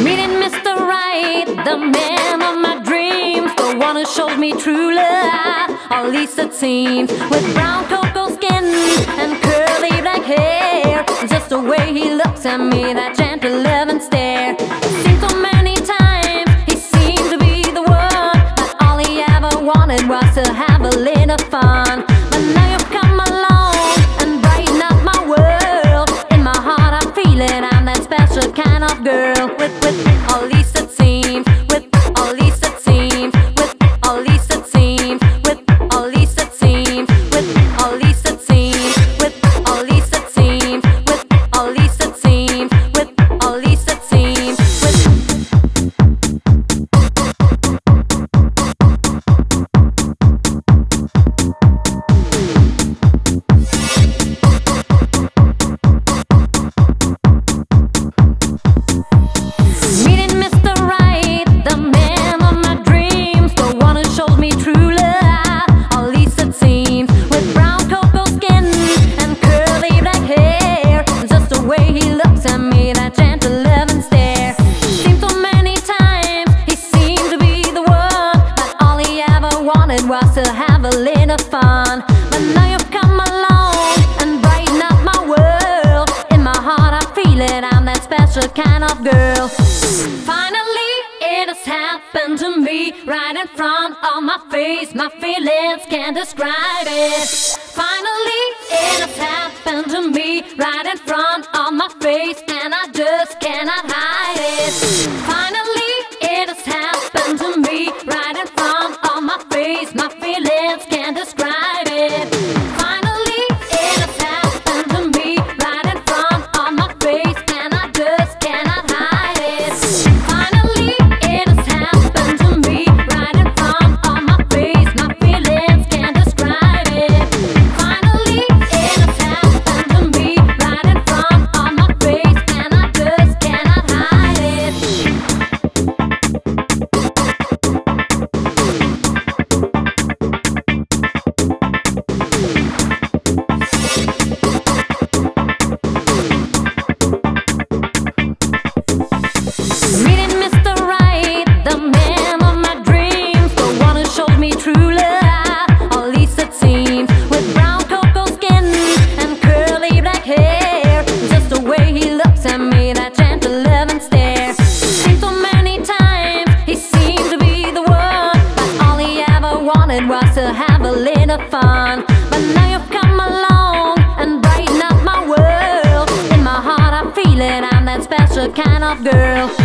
Meeting Mr. Right, the man of my dreams, the one who shows me true love, or at least it seems. With brown cocoa skin and curly black hair, just the way he looks at me, that gentle loving stare. Seen so many times, he seemed to be the one, but all he ever wanted was to have a little fun. But now you've come along and brighten up my world. In my heart I feel it, I'm that special kind of girl. With at least it seems, with at least it seems, with at least it seems, with at least it seems, with at least it seems, with at least it seems, with at least it seems, with at least it seems, Meeting Mr. Right, the man of my dreams, the one who shows me true love, at least it seems. With brown cocoa skin and curly black hair, just the way he looks at me, that gentle loving stare. Seems so many times he seemed to be the one, but all he ever wanted was to have a little fun. But now you've come along and brighten up my world. In my heart I feel it, I'm that special kind of girl. Finally, it has happened to me, right in front of my face. My feelings can't describe it. Finally, it has happened to me, right in front of my face, and I just cannot hide it. Finally, it has happened to me, right in front of my face. My feelings can't describe it. Finally, it has happened to me, right in front of my face, and I just cannot hide it. Finally, it has happened to me, right in front of my face. My feelings can't describe it. Finally, it has happened to me, right in front of my face, and I just cannot hide it. Meeting Mr. Right, the man of my dreams, the one who shows me true love, at least it seems. With brown cocoa skin and curly black hair, just the way he looks at me, that gentle loving stare. Seen so many times he seemed to be the one, but all he ever wanted was to have a little fun. But now you've come along and brighten up my world. In my heart I feel it, I'm that special kind of girl.